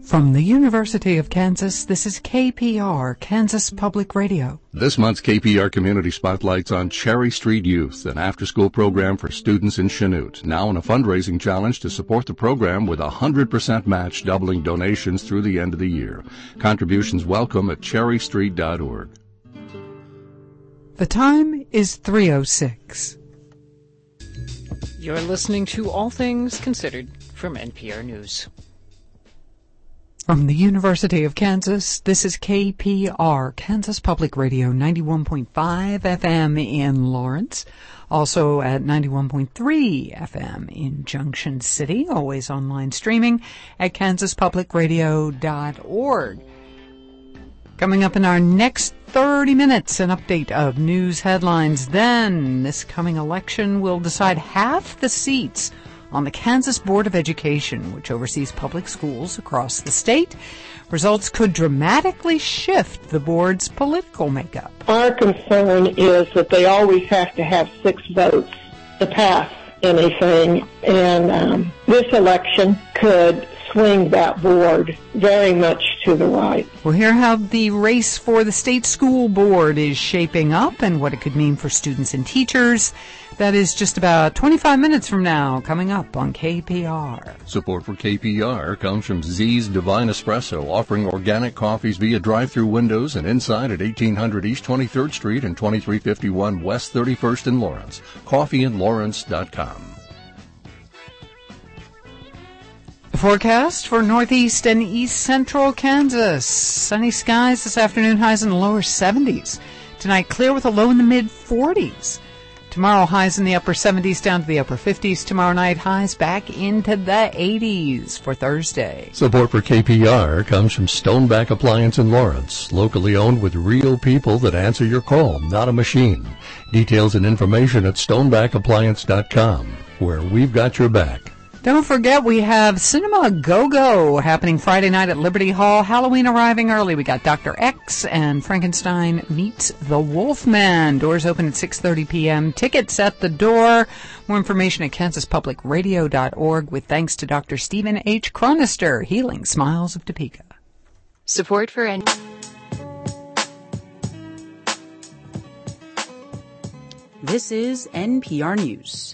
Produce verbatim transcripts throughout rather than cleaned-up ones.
From the University of Kansas, this is K P R, Kansas Public Radio. This month's K P R Community Spotlight's on Cherry Street Youth, an after-school program for students in Chanute. Now in a fundraising challenge to support the program with a one hundred percent match, doubling donations through the end of the year. Contributions welcome at cherry street dot org. The time is three oh six. You're listening to All Things Considered from N P R News. From the University of Kansas, this is K P R, Kansas Public Radio, ninety-one point five F M in Lawrence, also at ninety-one point three F M in Junction City, always online streaming at kansas public radio dot org. Coming up in our next thirty minutes, an update of news headlines. Then, this coming election will decide half the seats on the Kansas Board of Education, which oversees public schools across the state. Results could dramatically shift the board's political makeup. Our concern is that they always have to have six votes to pass anything, and um, this election could swing that board very much to the right. We'll hear how the race for the state school board is shaping up and what it could mean for students and teachers. That is just about twenty-five minutes from now, coming up on K P R. Support for K P R comes from Z's Divine Espresso, offering organic coffees via drive-through windows and inside at eighteen hundred East twenty-third Street and twenty-three fifty-one West thirty-first in Lawrence. coffee in lawrence dot com. The forecast for northeast and east central Kansas. Sunny skies this afternoon, highs in the lower seventies. Tonight, clear with a low in the mid forties. Tomorrow, highs in the upper seventies down to the upper fifties. Tomorrow night, highs back into the eighties for Thursday. Support for K P R comes from Stoneback Appliance in Lawrence, locally owned with real people that answer your call, not a machine. Details and information at stoneback appliance dot com, where we've got your back. Don't forget, we have Cinema Go-Go happening Friday night at Liberty Hall. Halloween arriving early. We got Doctor X and Frankenstein Meets the Wolfman. Doors open at six thirty p.m. Tickets at the door. More information at kansas public radio dot org with thanks to Doctor Stephen H. Chronister, Healing Smiles of Topeka. Support for N. This is N P R News.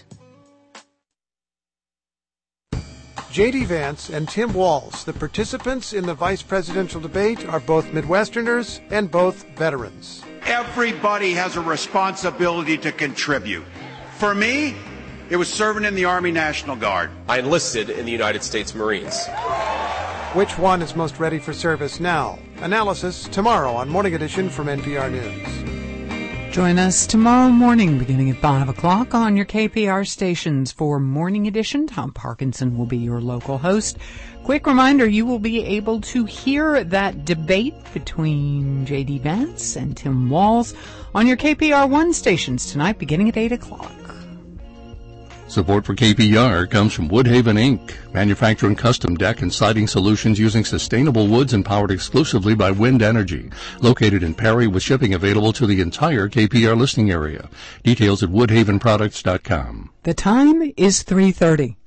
J D. Vance and Tim Walz, the participants in the vice presidential debate, are both Midwesterners and both veterans. Everybody has a responsibility to contribute. For me, it was serving in the Army National Guard. I enlisted in the United States Marines. Which one is most ready for service now? Analysis tomorrow on Morning Edition from N P R News. Join us tomorrow morning beginning at five o'clock on your K P R stations for Morning Edition. Tom Parkinson will be your local host. Quick reminder, you will be able to hear that debate between J D. Vance and Tim Walz on your K P R one stations tonight beginning at eight o'clock. Support for K P R comes from Woodhaven Incorporated, manufacturing custom deck and siding solutions using sustainable woods and powered exclusively by wind energy. Located in Perry with shipping available to the entire K P R listing area. Details at woodhaven products dot com. The time is three thirty.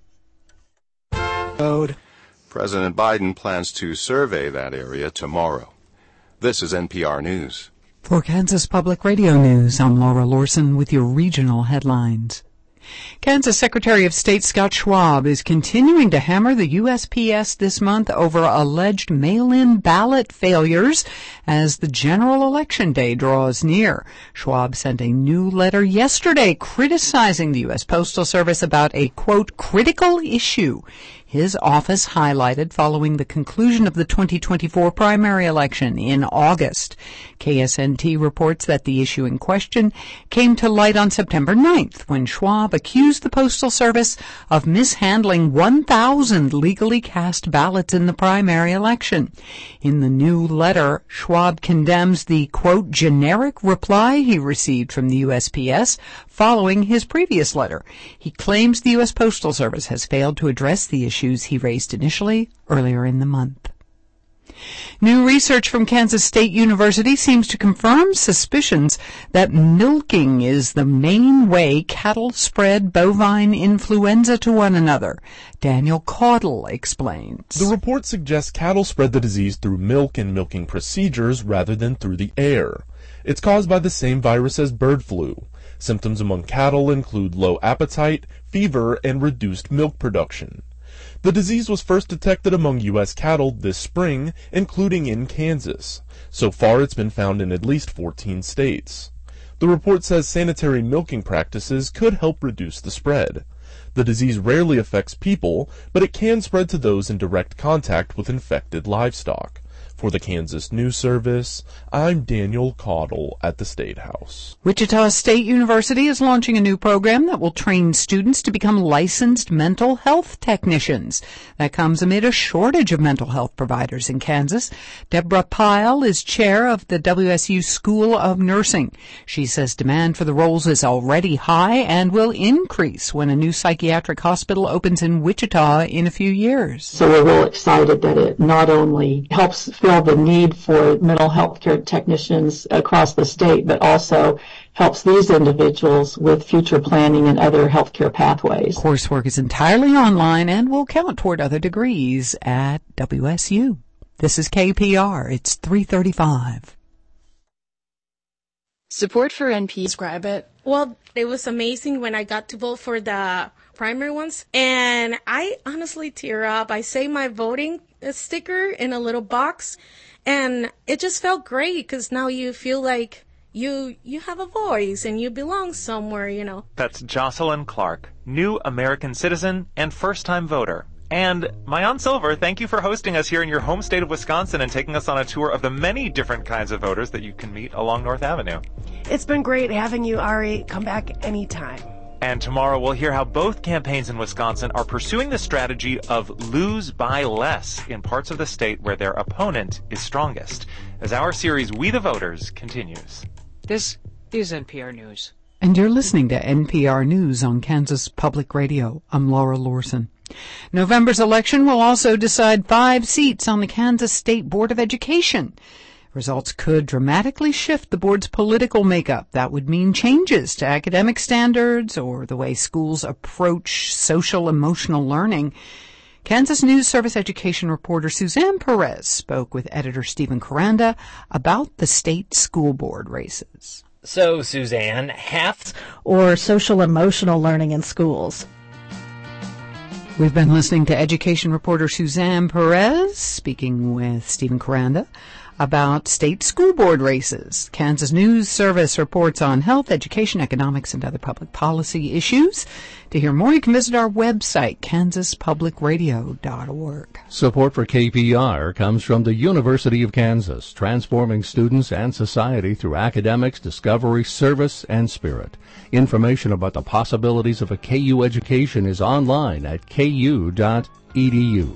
President Biden plans to survey that area tomorrow. This is N P R News. For Kansas Public Radio News, I'm Laura Lorson with your regional headlines. Kansas Secretary of State Scott Schwab is continuing to hammer the U S P S this month over alleged mail-in ballot failures as the general election day draws near. Schwab sent a new letter yesterday criticizing the U S Postal Service about a, quote, critical issue his office highlighted following the conclusion of the twenty twenty-four primary election in August. K S N T reports that the issue in question came to light on September ninth when Schwab accused the Postal Service of mishandling one thousand legally cast ballots in the primary election. In the new letter, Schwab condemns the, quote, generic reply he received from the U S P S following his previous letter. He claims the U S Postal Service has failed to address the issues he raised initially earlier in the month. New research from Kansas State University seems to confirm suspicions that milking is the main way cattle spread bovine influenza to one another. Daniel Caudle explains. The report suggests cattle spread the disease through milk and milking procedures rather than through the air. It's caused by the same virus as bird flu. Symptoms among cattle include low appetite, fever, and reduced milk production. The disease was first detected among U S cattle this spring, including in Kansas. So far, it's been found in at least fourteen states. The report says sanitary milking practices could help reduce the spread. The disease rarely affects people, but it can spread to those in direct contact with infected livestock. For the Kansas News Service, I'm Daniel Caudle at the State House. Wichita State University is launching a new program that will train students to become licensed mental health technicians. That comes amid a shortage of mental health providers in Kansas. Deborah Pyle is chair of the W S U School of Nursing. She says demand for the roles is already high and will increase when a new psychiatric hospital opens in Wichita in a few years. So we're real excited that it not only helps fill the need for mental health care technicians across the state, but also helps these individuals with future planning and other healthcare pathways. Coursework is entirely online and will count toward other degrees at W S U. This is K P R. It's three thirty-five. Support for N P. Describe it. Well, it was amazing when I got to vote for the primary ones, and I honestly tear up. I saved my voting sticker in a little box, and it just felt great because now you feel like you you have a voice and you belong somewhere, you know. That's Jocelyn Clark, new American citizen and first-time voter. And Maayan Silver, thank you for hosting us here in your home state of Wisconsin and taking us on a tour of the many different kinds of voters that you can meet along North Avenue. It's been great having you, Ari. Come back anytime. And tomorrow we'll hear how both campaigns in Wisconsin are pursuing the strategy of lose by less in parts of the state where their opponent is strongest, as our series We the Voters continues. This is N P R News. And you're listening to N P R News on Kansas Public Radio. I'm Laura Lorson. November's election will also decide five seats on the Kansas State Board of Education. Results could dramatically shift the board's political makeup. That would mean changes to academic standards or the way schools approach social emotional learning. Kansas News Service education reporter Suzanne Perez spoke with editor Stephen Kuranda about the state school board races. So, Suzanne, half or social emotional learning in schools. We've been listening to education reporter Suzanne Perez speaking with Stephen Kuranda about state school board races. Kansas News Service reports on health, education, economics, and other public policy issues. To hear more, you can visit our website, kansas public radio dot org. Support for K P R comes from the University of Kansas, transforming students and society through academics, discovery, service, and spirit. Information about the possibilities of a K U education is online at k u dot e d u.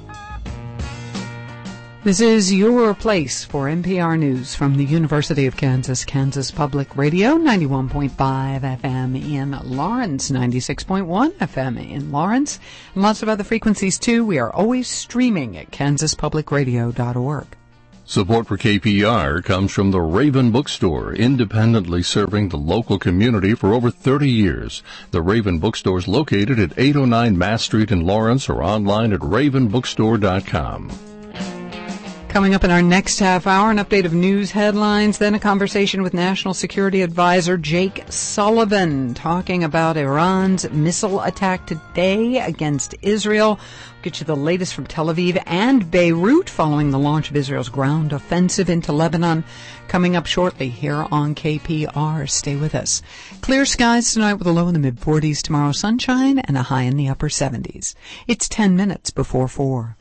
This is your place for N P R News from the University of Kansas, Kansas Public Radio, ninety-one point five F M in Lawrence, ninety-six point one F M in Lawrence, and lots of other frequencies too. We are always streaming at kansas public radio dot org. Support for K P R comes from the Raven Bookstore, independently serving the local community for over thirty years. The Raven Bookstore is located at eight oh nine Mass Street in Lawrence or online at raven bookstore dot com. Coming up in our next half hour, an update of news headlines, then a conversation with National Security Advisor Jake Sullivan talking about Iran's missile attack today against Israel. We'll get you the latest from Tel Aviv and Beirut following the launch of Israel's ground offensive into Lebanon. Coming up shortly here on K P R. Stay with us. Clear skies tonight with a low in the mid forties. Tomorrow sunshine and a high in the upper seventies. It's ten minutes before four.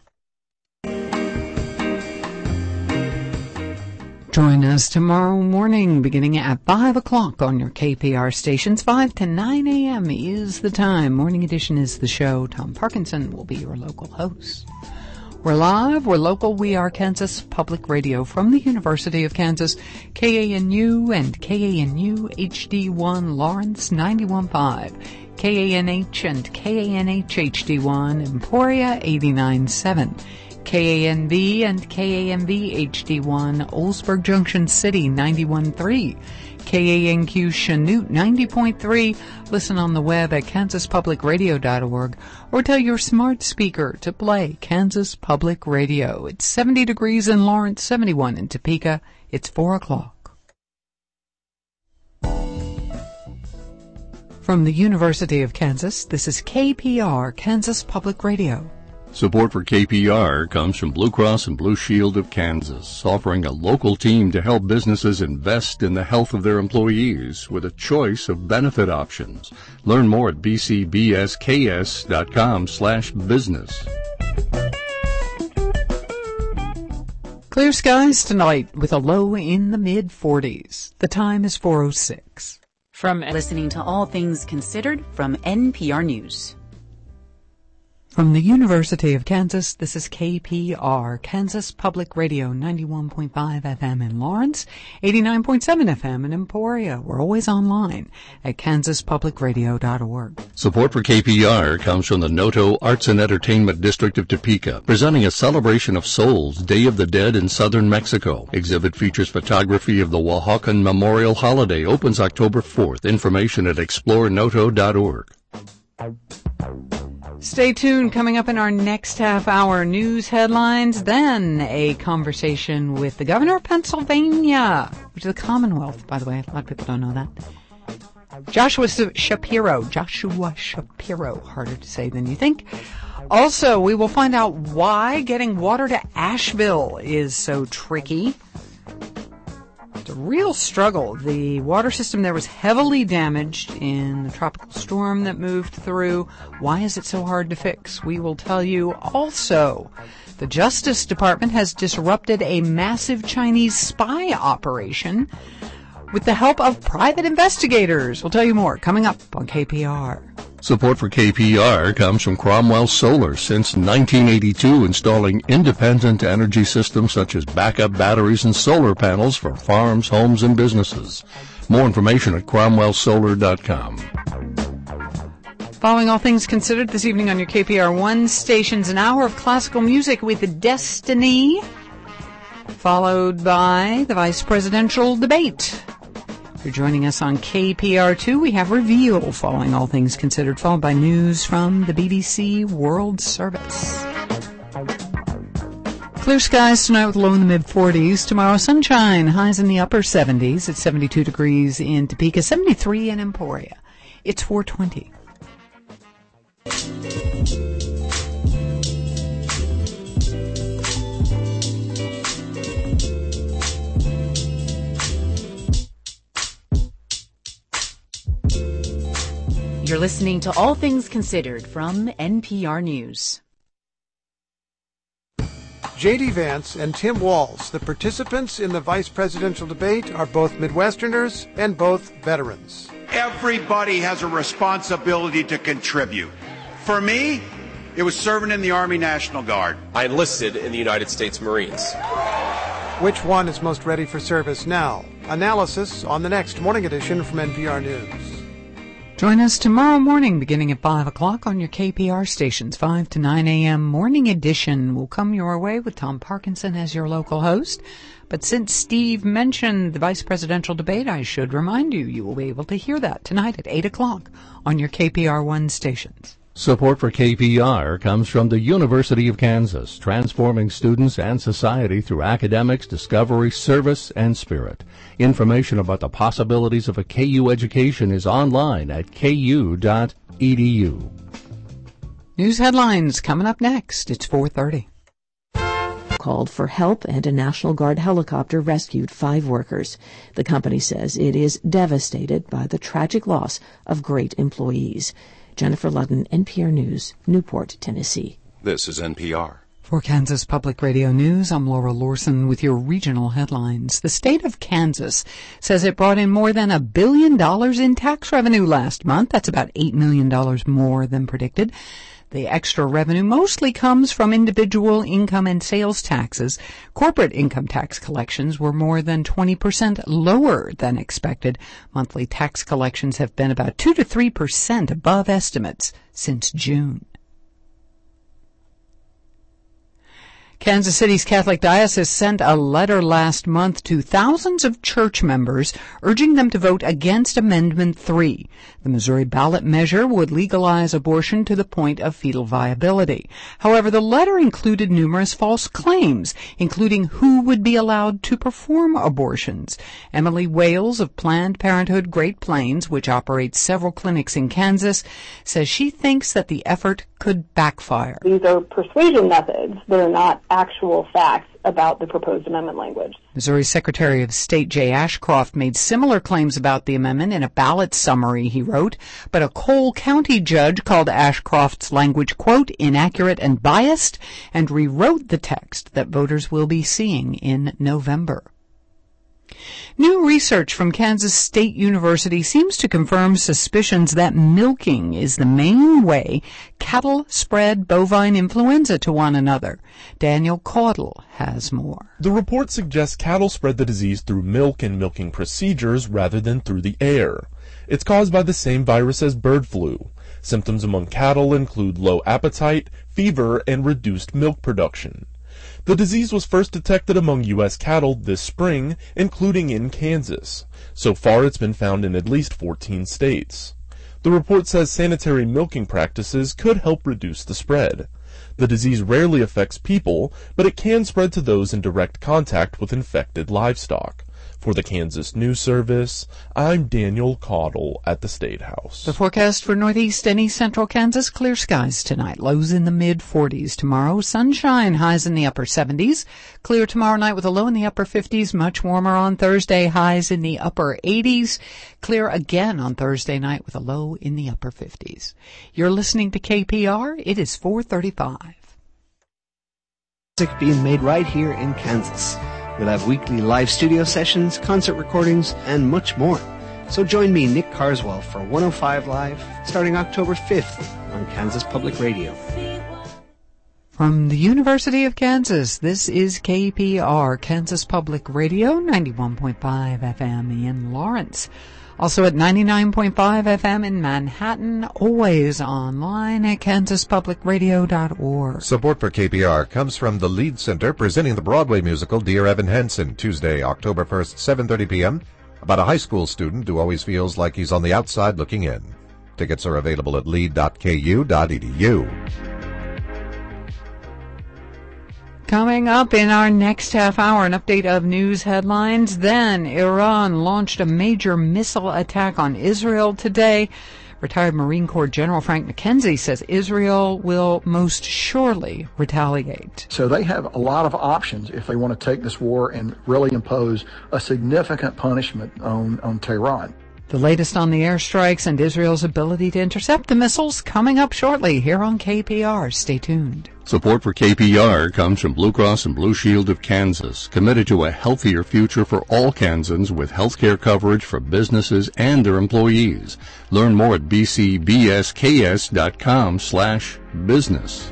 Join us tomorrow morning beginning at five o'clock on your K P R stations. five to nine a.m. is the time. Morning edition is the show. Tom Parkinson will be your local host. We're live, we're local, we are Kansas Public Radio from the University of Kansas, K A N U and K A N U H D one Lawrence ninety-one point five, K A N H and K A N H H D one Emporia eighty-nine point seven. K A N V and K A M V H D one, Oldsburg Junction City ninety-one point three, K A N Q Chanute ninety point three. Listen on the web at kansas public radio dot org or tell your smart speaker to play Kansas Public Radio. It's seventy degrees in Lawrence, seventy-one in Topeka. It's four o'clock. From the University of Kansas, this is K P R, Kansas Public Radio. Support for K P R comes from Blue Cross and Blue Shield of Kansas, offering a local team to help businesses invest in the health of their employees with a choice of benefit options. Learn more at b c b s k s dot com slash business. Clear skies tonight with a low in the mid forties. The time is four oh six. From listening to All Things Considered from N P R News. From the University of Kansas, this is K P R, Kansas Public Radio, ninety-one point five F M in Lawrence, eighty-nine point seven F M in Emporia. We're always online at kansas public radio dot org. Support for K P R comes from the Noto Arts and Entertainment District of Topeka, presenting a celebration of souls, Day of the Dead in southern Mexico. Exhibit features photography of the Oaxacan Memorial Holiday, opens October fourth. Information at explore noto dot org. Stay tuned. Coming up in our next half hour, news headlines, then a conversation with the governor of Pennsylvania, which is the Commonwealth, by the way. A lot of people don't know that. Joshua Shapiro. Joshua Shapiro. Harder to say than you think. Also, we will find out why getting water to Asheville is so tricky. It's a real struggle. The water system there was heavily damaged in the tropical storm that moved through. Why is it so hard to fix? We will tell you. Also, the Justice Department has disrupted a massive Chinese spy operation with the help of private investigators. We'll tell you more coming up on K P R. Support for K P R comes from Cromwell Solar, since nineteen eighty-two, installing independent energy systems such as backup batteries and solar panels for farms, homes, and businesses. More information at cromwell solar dot com. Following All Things Considered this evening on your K P R one stations, an hour of classical music with Destiny, followed by the vice presidential debate. If you're joining us on K P R two, we have Reveal following All Things Considered, followed by news from the B B C World Service. Clear skies tonight with a low in the mid forties. Tomorrow, sunshine, highs in the upper seventies. It's seventy-two degrees in Topeka, seventy-three in Emporia. It's four twenty. You're listening to All Things Considered from N P R News. J D Vance and Tim Walz, the participants in the vice presidential debate, are both Midwesterners and both veterans. Everybody has a responsibility to contribute. For me, it was serving in the Army National Guard. I enlisted in the United States Marines. Which one is most ready for service now? Analysis on the next morning edition from N P R News. Join us tomorrow morning beginning at five o'clock on your K P R stations. five to nine a.m. Morning Edition will come your way with Tom Parkinson as your local host. But since Steve mentioned the vice presidential debate, I should remind you, you will be able to hear that tonight at eight o'clock on your K P R one stations. Support for K P R comes from the University of Kansas, transforming students and society through academics, discovery, service, and spirit. Information about the possibilities of a K U education is online at k u dot e d u. News headlines coming up next. It's four thirty. Called for help, and a National Guard helicopter rescued five workers. The company says it is devastated by the tragic loss of great employees. Jennifer Ludden, N P R News, Newport, Tennessee. This is N P R. For Kansas Public Radio News, I'm Laura Lorson with your regional headlines. The state of Kansas says it brought in more than a billion dollars in tax revenue last month. That's about eight million dollars more than predicted. The extra revenue mostly comes from individual income and sales taxes. Corporate income tax collections were more than twenty percent lower than expected. Monthly tax collections have been about two to three percent above estimates since June. Kansas City's Catholic Diocese sent a letter last month to thousands of church members urging them to vote against Amendment three. The Missouri ballot measure would legalize abortion to the point of fetal viability. However, the letter included numerous false claims, including who would be allowed to perform abortions. Emily Wales of Planned Parenthood Great Plains, which operates several clinics in Kansas, says she thinks that the effort could backfire. These are persuasion methods. They're not actual facts about the proposed amendment language. Missouri Secretary of State Jay Ashcroft made similar claims about the amendment in a ballot summary he wrote, but a Cole County judge called Ashcroft's language, quote, inaccurate and biased, and rewrote the text that voters will be seeing in November. New research from Kansas State University seems to confirm suspicions that milking is the main way cattle spread bovine influenza to one another. Daniel Caudle has more. The report suggests cattle spread the disease through milk and milking procedures rather than through the air. It's caused by the same virus as bird flu. Symptoms among cattle include low appetite, fever, and reduced milk production. The disease was first detected among U S cattle this spring, including in Kansas. So far, it's been found in at least fourteen states. The report says sanitary milking practices could help reduce the spread. The disease rarely affects people, but it can spread to those in direct contact with infected livestock. For the Kansas News Service, I'm Daniel Caudle at the State House. The forecast for northeast and east central Kansas, clear skies tonight, lows in the mid forties. Tomorrow, sunshine, highs in the upper seventies. Clear tomorrow night with a low in the upper fifties. Much warmer on Thursday, highs in the upper eighties. Clear again on Thursday night with a low in the upper fifties. You're listening to K P R. It is four thirty-five. Music being made right here in Kansas. We'll have weekly live studio sessions, concert recordings, and much more. So join me, Nick Carswell, for one oh five Live, starting October fifth on Kansas Public Radio. From the University of Kansas, this is K P R, Kansas Public Radio, ninety-one point five F M in Lawrence. Also at ninety-nine point five F M in Manhattan, always online at kansas public radio dot org. Support for K P R comes from the Lead Center, presenting the Broadway musical Dear Evan Hansen, Tuesday, October first, seven thirty p.m., about a high school student who always feels like he's on the outside looking in. Tickets are available at lead dot k u dot e d u. Coming up in our next half hour, an update of news headlines. Then Iran launched a major missile attack on Israel today. Retired Marine Corps General Frank McKenzie says Israel will most surely retaliate. So they have a lot of options if they want to take this war and really impose a significant punishment on, on Tehran. The latest on the airstrikes and Israel's ability to intercept the missiles coming up shortly here on K P R. Stay tuned. Support for K P R comes from Blue Cross and Blue Shield of Kansas, committed to a healthier future for all Kansans with health care coverage for businesses and their employees. Learn more at b c b s k s dot com slash business.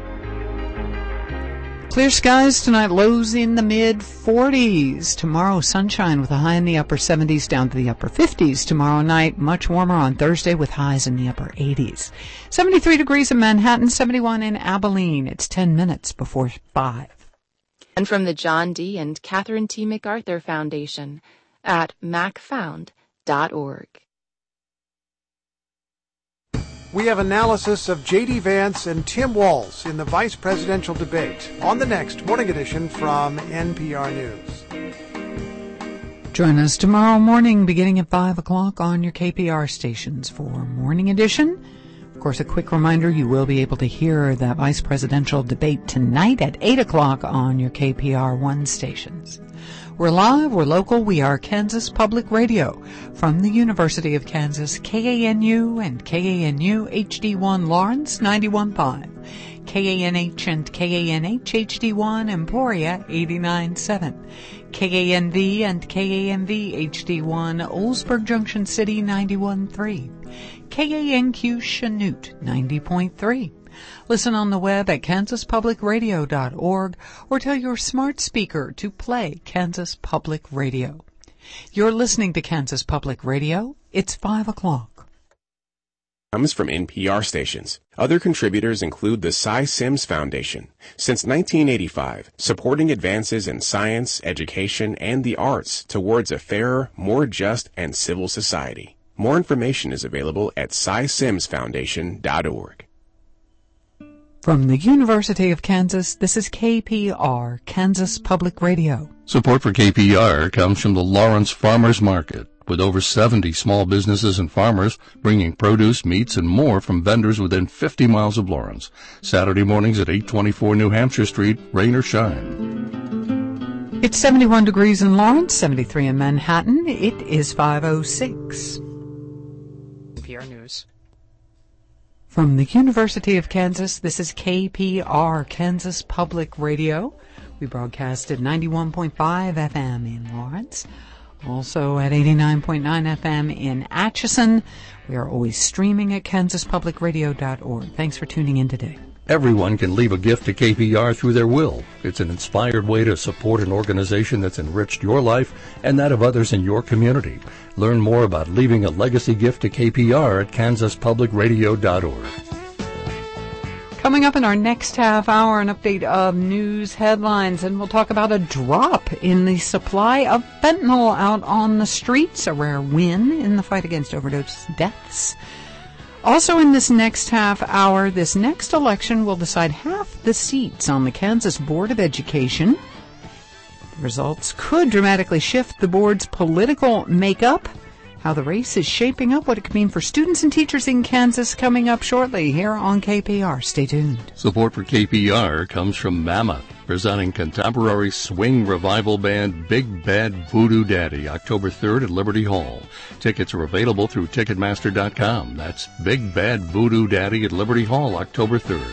Clear skies tonight, lows in the mid forties. Tomorrow, sunshine with a high in the upper seventies down to the upper fifties. Tomorrow night, much warmer on Thursday with highs in the upper eighties. seventy-three degrees in Manhattan, seventy-one in Abilene. It's ten minutes before five. And from the John D. and Catherine T. MacArthur Foundation at mac found dot org. We have analysis of J D. Vance and Tim Walz in the vice presidential debate on the next Morning Edition from N P R News. Join us tomorrow morning beginning at five o'clock on your K P R stations for Morning Edition. Of course, a quick reminder, you will be able to hear that vice presidential debate tonight at eight o'clock on your K P R one stations. We're live, we're local, we are Kansas Public Radio. From the University of Kansas, K A N U and K A N U H D one Lawrence, ninety-one point five. K A N H and K A N H H D one Emporia, eighty-nine point seven. K A N V and K A N V H D one Oldsburg Junction City, ninety-one point three. K A N Q Chanute, ninety point three. Listen on the web at kansas public radio dot org or tell your smart speaker to play Kansas Public Radio. You're listening to Kansas Public Radio. It's five o'clock. comes from N P R stations. Other contributors include the Cy Sims Foundation. Since nineteen eighty-five, supporting advances in science, education, and the arts towards a fairer, more just, and civil society. More information is available at cy sims foundation dot org. From the University of Kansas, this is K P R, Kansas Public Radio. Support for K P R comes from the Lawrence Farmers Market, with over seventy small businesses and farmers bringing produce, meats, and more from vendors within fifty miles of Lawrence. Saturday mornings at eight twenty-four New Hampshire Street, rain or shine. It's seventy-one degrees in Lawrence, seventy-three in Manhattan. It is five oh six. N P R News. From the University of Kansas, this is K P R, Kansas Public Radio. We broadcast at ninety-one point five F M in Lawrence. Also at eighty-nine point nine F M in Atchison. We are always streaming at kansas public radio dot org. Thanks for tuning in today. Everyone can leave a gift to K P R through their will. It's an inspired way to support an organization that's enriched your life and that of others in your community. Learn more about leaving a legacy gift to K P R at kansas public radio dot org. Coming up in our next half hour, an update of news headlines, and we'll talk about a drop in the supply of fentanyl out on the streets, a rare win in the fight against overdose deaths. Also in this next half hour, this next election will decide half the seats on the Kansas Board of Education. The results could dramatically shift the board's political makeup. How the race is shaping up, what it could mean for students and teachers in Kansas, coming up shortly here on K P R. Stay tuned. Support for K P R comes from Mammoth, presenting contemporary swing revival band Big Bad Voodoo Daddy, October third at Liberty Hall. Tickets are available through ticketmaster dot com. That's Big Bad Voodoo Daddy at Liberty Hall, October third.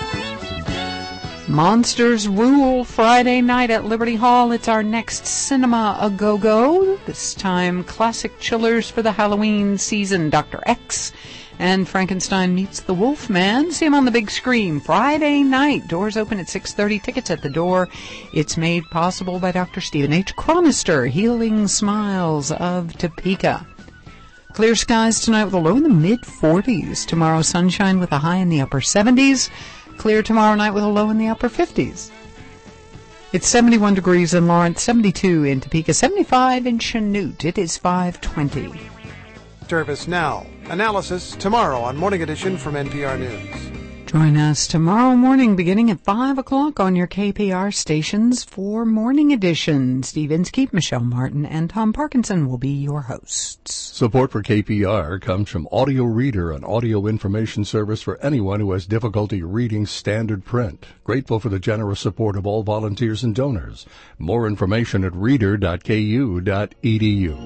Monsters Rule Friday night at Liberty Hall. It's our next Cinema A Go-Go. This time, classic chillers for the Halloween season. Doctor X and Frankenstein Meets the Wolfman. See him on the big screen Friday night. Doors open at six thirty. Tickets at the door. It's made possible by Doctor Stephen H. Chronister, Healing Smiles of Topeka. Clear skies tonight with a low in the mid forties. Tomorrow, sunshine with a high in the upper seventies. Clear tomorrow night with a low in the upper fifties. It's seventy-one degrees in Lawrence, seventy-two in Topeka, seventy-five in Chanute. It is five twenty. Service now. Analysis tomorrow on Morning Edition from N P R News. Join us tomorrow morning beginning at five o'clock on your K P R stations for Morning Edition. Steve Inskeep, Michelle Martin, and Tom Parkinson will be your hosts. Support for K P R comes from Audio Reader, an audio information service for anyone who has difficulty reading standard print. Grateful for the generous support of all volunteers and donors. More information at reader dot k u dot e d u.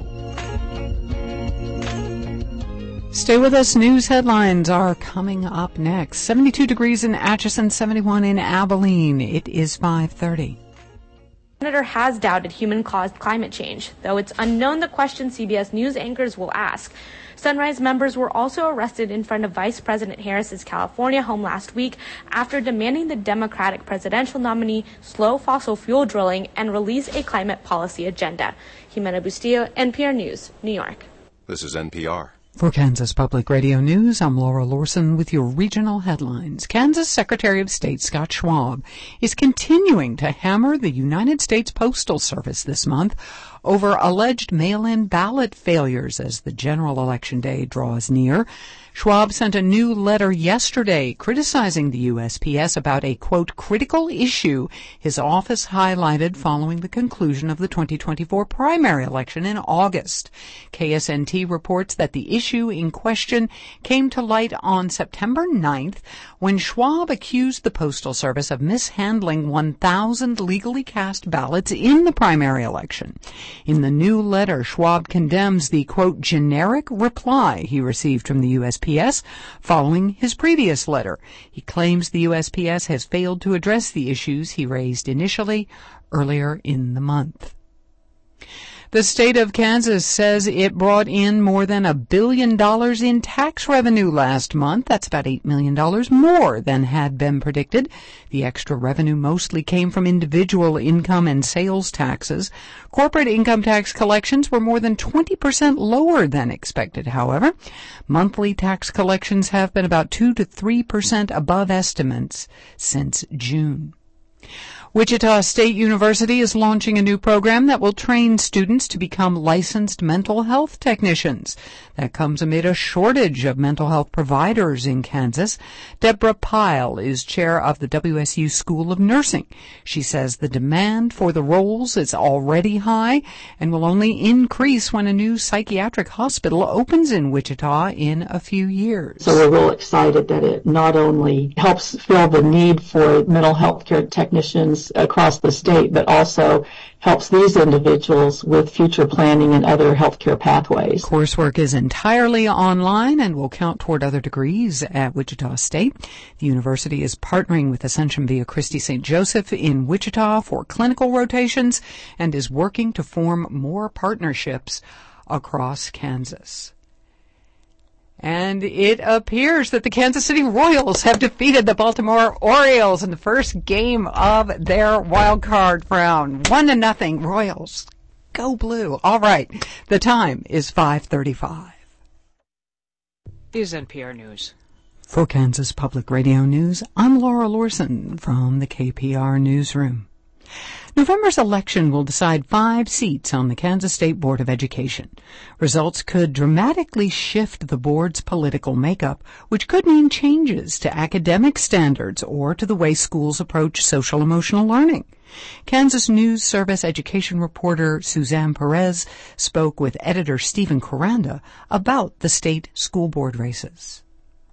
Stay with us. News headlines are coming up next. seventy-two degrees in Atchison, seventy-one in Abilene. It is five thirty. The senator has doubted human-caused climate change, though it's unknown the question C B S News anchors will ask. Sunrise members were also arrested in front of Vice President Harris's California home last week after demanding the Democratic presidential nominee slow fossil fuel drilling and release a climate policy agenda. Jimena Bustillo, N P R News, New York. This is N P R. For Kansas Public Radio News, I'm Laura Lorson with your regional headlines. Kansas Secretary of State Scott Schwab is continuing to hammer the United States Postal Service this month over alleged mail-in ballot failures as the general election day draws near. Schwab sent a new letter yesterday criticizing the U S P S about a, quote, critical issue his office highlighted following the conclusion of the twenty twenty-four primary election in August. K S N T reports that the issue in question came to light on September ninth when Schwab accused the Postal Service of mishandling one thousand legally cast ballots in the primary election. In the new letter, Schwab condemns the, quote, generic reply he received from the U S P S following his previous letter. He claims the U S P S has failed to address the issues he raised initially earlier in the month. The state of Kansas says it brought in more than a billion dollars in tax revenue last month. That's about eight million dollars more than had been predicted. The extra revenue mostly came from individual income and sales taxes. Corporate income tax collections were more than twenty percent lower than expected, however. Monthly tax collections have been about two to three percent above estimates since June. Wichita State University is launching a new program that will train students to become licensed mental health technicians. That comes amid a shortage of mental health providers in Kansas. Deborah Pyle is chair of the W S U School of Nursing. She says the demand for the roles is already high and will only increase when a new psychiatric hospital opens in Wichita in a few years. So we're real excited that it not only helps fill the need for mental health care technicians across the state, but also helps these individuals with future planning and other healthcare pathways. Coursework is entirely online and will count toward other degrees at Wichita State. The university is partnering with Ascension Via Christi Saint Joseph in Wichita for clinical rotations and is working to form more partnerships across Kansas. And it appears that the Kansas City Royals have defeated the Baltimore Orioles in the first game of their wild card round. One to nothing. Royals, go blue. All right. The time is five thirty-five. Is N P R News. For Kansas Public Radio News, I'm Laura Lorson from the K P R Newsroom. November's election will decide five seats on the Kansas State Board of Education. Results could dramatically shift the board's political makeup, which could mean changes to academic standards or to the way schools approach social-emotional learning. Kansas News Service education reporter Suzanne Perez spoke with editor Stephen Coranda about the state school board races.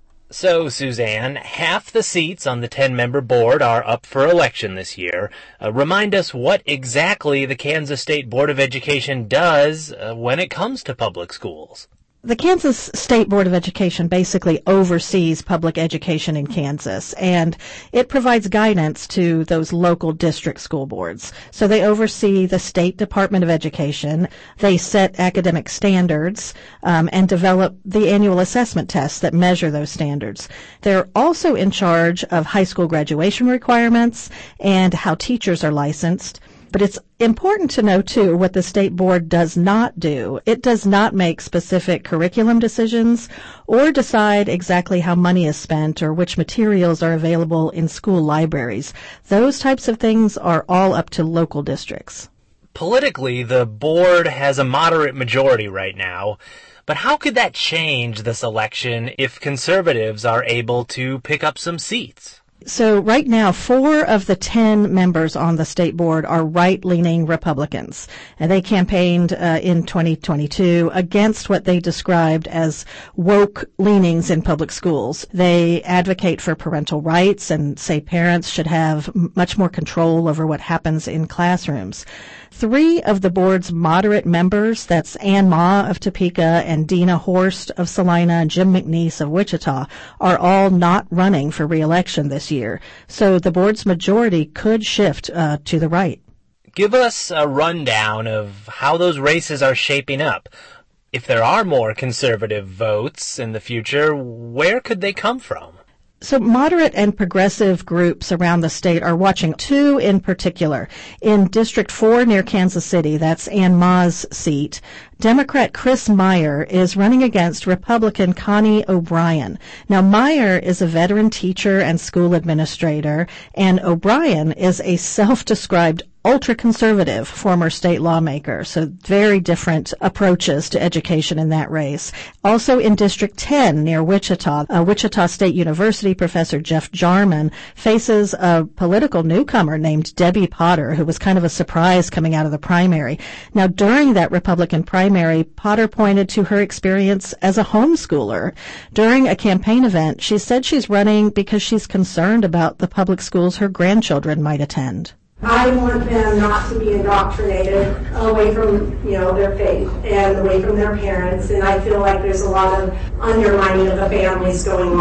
So, Suzanne, half the seats on the ten-member board are up for election this year. Uh, remind us what exactly the Kansas State Board of Education does uh, when it comes to public schools. The Kansas State Board of Education basically oversees public education in Kansas, and it provides guidance to those local district school boards. So they oversee the State Department of Education, they set academic standards, um, and develop the annual assessment tests that measure those standards. They're also in charge of high school graduation requirements and how teachers are licensed. But it's important to know, too, what the state board does not do. It does not make specific curriculum decisions or decide exactly how money is spent or which materials are available in school libraries. Those types of things are all up to local districts. Politically, the board has a moderate majority right now. But how could that change this election if conservatives are able to pick up some seats? So right now, four of the ten members on the state board are right-leaning Republicans. And they campaigned uh, in twenty twenty-two against what they described as woke leanings in public schools. They advocate for parental rights and say parents should have much more control over what happens in classrooms. Three of the board's moderate members, that's Ann Ma of Topeka and Dina Horst of Salina and Jim McNeese of Wichita, are all not running for re-election this year. So the board's majority could shift uh, to the right. Give us a rundown of how those races are shaping up. If there are more conservative votes in the future, where could they come from? So moderate and progressive groups around the state are watching two in particular. In District four near Kansas City, that's Ann Ma's seat, Democrat Chris Meyer is running against Republican Connie O'Brien. Now, Meyer is a veteran teacher and school administrator, and O'Brien is a self-described ultra-conservative former state lawmaker, so very different approaches to education in that race. Also in District ten near Wichita, uh, Wichita State University professor Jeff Jarman faces a political newcomer named Debbie Potter, who was kind of a surprise coming out of the primary. Now, during that Republican primary, Potter pointed to her experience as a homeschooler. During a campaign event, she said she's running because she's concerned about the public schools her grandchildren might attend. I want them not to be indoctrinated away from, you know, their faith and away from their parents, and I feel like there's a lot of undermining of the families going on.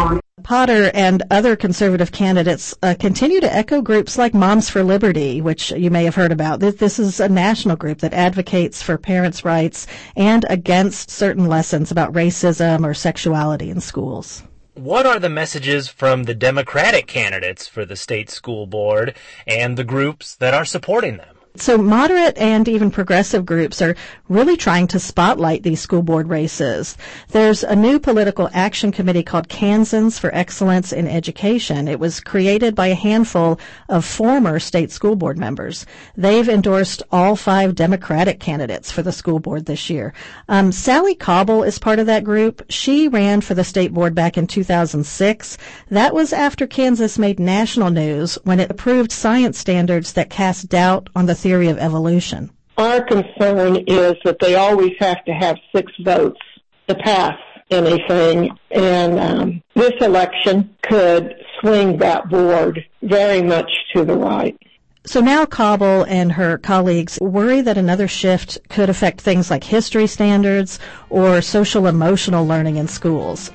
Potter and other conservative candidates uh, continue to echo groups like Moms for Liberty, which you may have heard about. This, this is a national group that advocates for parents' rights and against certain lessons about racism or sexuality in schools. What are the messages from the Democratic candidates for the state school board and the groups that are supporting them? So moderate and even progressive groups are really trying to spotlight these school board races. There's a new political action committee called Kansans for Excellence in Education. It was created by a handful of former state school board members. They've endorsed all five Democratic candidates for the school board this year. Um, Sally Cobble is part of that group. She ran for the state board back in two thousand six. That was after Kansas made national news when it approved science standards that cast doubt on the theory of evolution. Our concern is that they always have to have six votes to pass anything, and um, this election could swing that board very much to the right. So now Cobble and her colleagues worry that another shift could affect things like history standards or social emotional learning in schools.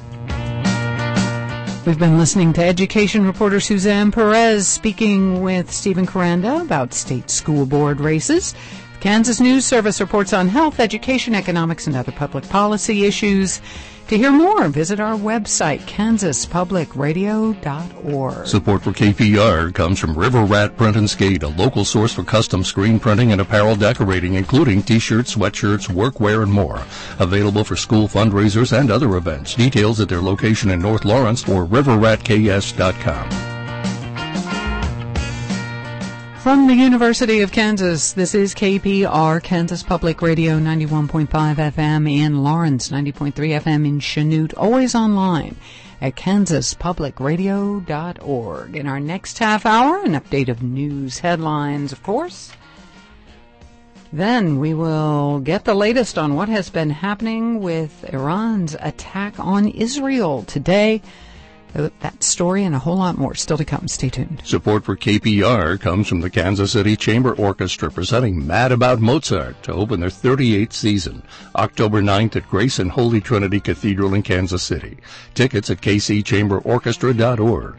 We've been listening to education reporter Suzanne Perez speaking with Stephen Karanda about state school board races. The Kansas News Service reports on health, education, economics, and other public policy issues. To hear more, visit our website, kansas public radio dot org. Support for K P R comes from River Rat Print and Skate, a local source for custom screen printing and apparel decorating, including T-shirts, sweatshirts, workwear, and more. Available for school fundraisers and other events. Details at their location in North Lawrence or river rat k s dot com. From the University of Kansas, this is K P R, Kansas Public Radio, ninety-one point five F M in Lawrence, ninety point three F M in Chanute, always online at kansas public radio dot org. In our next half hour, an update of news headlines, of course. Then we will get the latest on what has been happening with Iran's attack on Israel today. That story and a whole lot more still to come. Stay tuned. Support for K P R comes from the Kansas City Chamber Orchestra presenting Mad About Mozart to open their thirty-eighth season, October ninth at Grace and Holy Trinity Cathedral in Kansas City. Tickets at k c chamber orchestra dot org.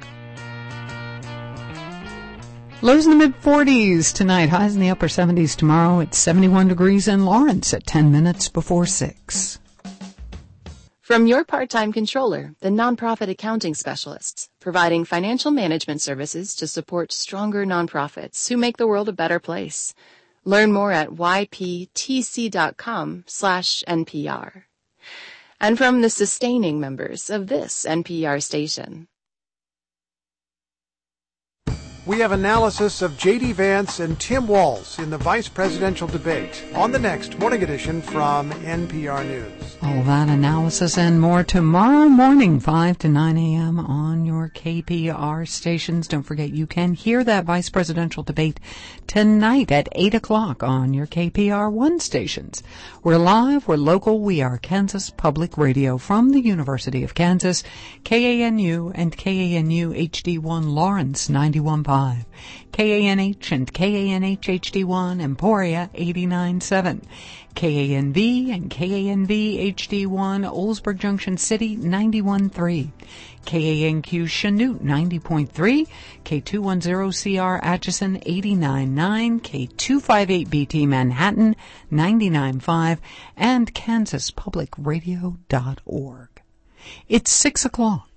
Lows in the mid forties tonight, highs in the upper seventies tomorrow. It's seventy-one degrees in Lawrence at ten minutes before six. From your part-time controller, the nonprofit accounting specialists, providing financial management services to support stronger nonprofits who make the world a better place. Learn more at y p t c dot com slash N P R. And from the sustaining members of this N P R station. We have analysis of J D. Vance and Tim Walz in the vice presidential debate on the next morning edition from N P R News. All that analysis and more tomorrow morning, five to nine a.m. on your K P R stations. Don't forget you can hear that vice presidential debate tonight at eight o'clock on your K P R one stations. We're live, we're local, we are Kansas Public Radio from the University of Kansas, K A N U and K A N U H D one Lawrence ninety-one point five, K A N H and K A N H H D one Emporia eighty-nine point seven, K A N V and K A N V H D one Oldsburg Junction City ninety-one point three, K A N Q Chanute ninety point three, K two ten C R Atchison eighty-nine point nine, K two fifty-eight B T Manhattan ninety-nine point five, and kansas public radio dot org. It's six o'clock.